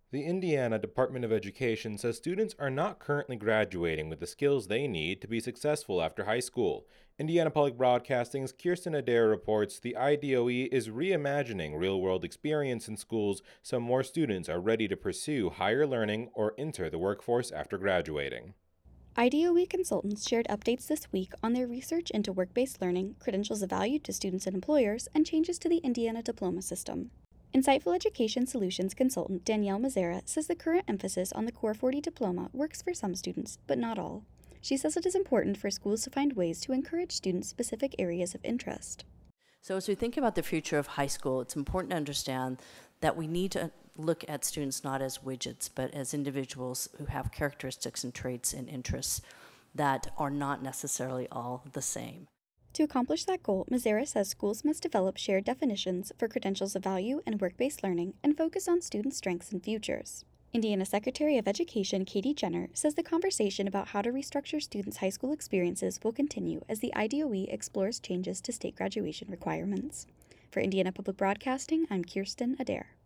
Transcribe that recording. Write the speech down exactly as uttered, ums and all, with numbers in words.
The Indiana Department of Education says students are not currently graduating with the skills they need to be successful after high school. Indiana Public Broadcasting's Kirsten Adair reports the I D O E is reimagining real world experience in schools so more students are ready to pursue higher learning or enter the workforce after graduating. I D O E consultants shared updates this week on their research into work based learning, credentials of value to students and employers, and changes to the Indiana diploma system. Insightful Education Solutions consultant Danielle Mazzara says the current emphasis on the Core forty diploma works for some students, but not all. She says it is important for schools to find ways to encourage students' specific areas of interest. So as we think about the future of high school, it's important to understand that we need to look at students not as widgets, but as individuals who have characteristics and traits and interests that are not necessarily all the same. To accomplish that goal, Mazzara says schools must develop shared definitions for credentials of value and work-based learning and focus on student strengths and futures. Indiana Secretary of Education Katie Jenner says the conversation about how to restructure students' high school experiences will continue as the I D O E explores changes to state graduation requirements. For Indiana Public Broadcasting, I'm Kirsten Adair.